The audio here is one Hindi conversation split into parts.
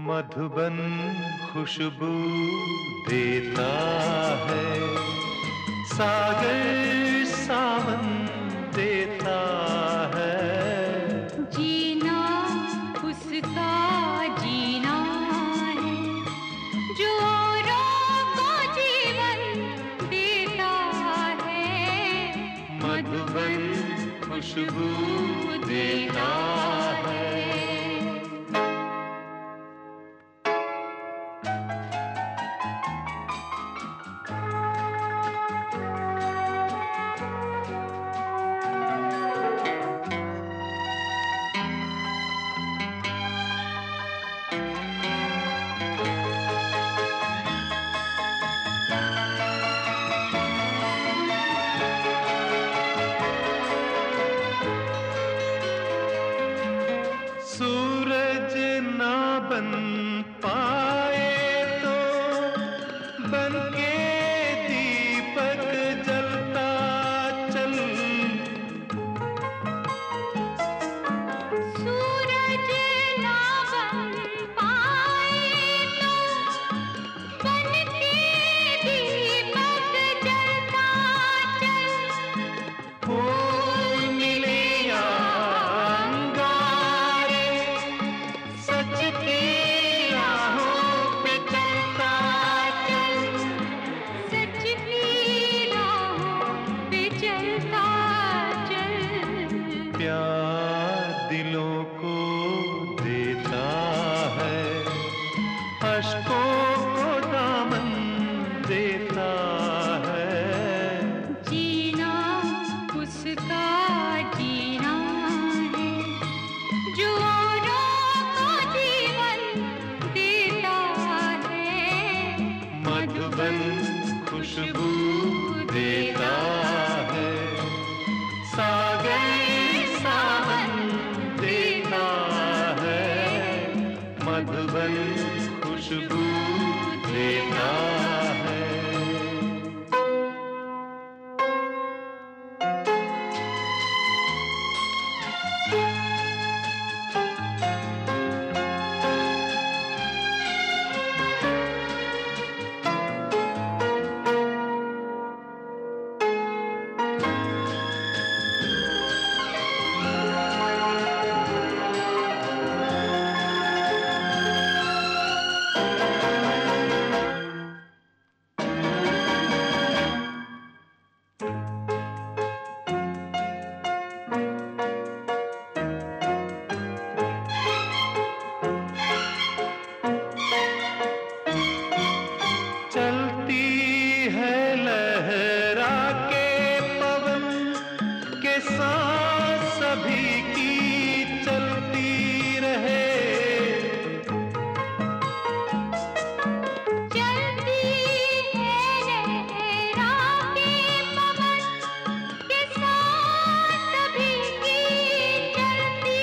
मधुबन खुशबू देता है, सागर सावन देता है। जीना उसका जीना है जो औरों को जीवन देता है। मधुबन खुशबू देता है। सूरज ना बन पाए तो बन के दीपक जलता चल। सूरज ना बन पाए तो बन के दीपक जलता चल। फूल मिले या अंगारे, सच की राहों पे चलता चल। सच की राहों पे चलता चल। प्यार दिलों को देता है, अश्कों को दामन देता है। जीना उसका जीना है जो औरों को जीवन देता है। मधुबन खुशबू देता है, सागर सावन देता है। मधुबन खुशबू देता है। चलती है लहरा के पवन के साथ सभी की चलती रहे। चलती है लहरा के पवन के साथ सभी की चलती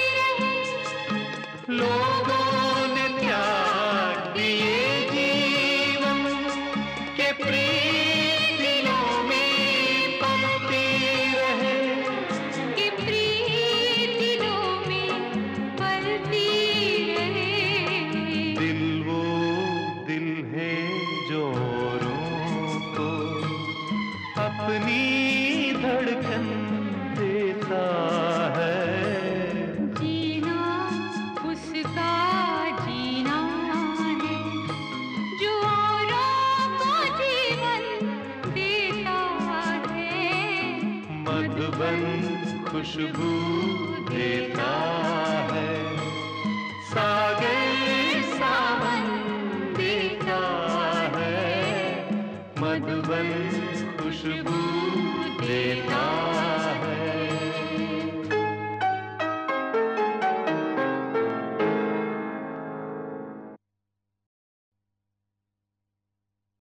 रहे। लोगों ने त्याग दिए जीवन के प्रीत दिलों में पलती रहे। कि प्रीत दिलों में पलती रहे। दिल वो दिल है जो औरों को अपनी धड़कन देता है। जीना उसका जीना है जो औरों को जीवन देता है। मधुबन खुशबू देता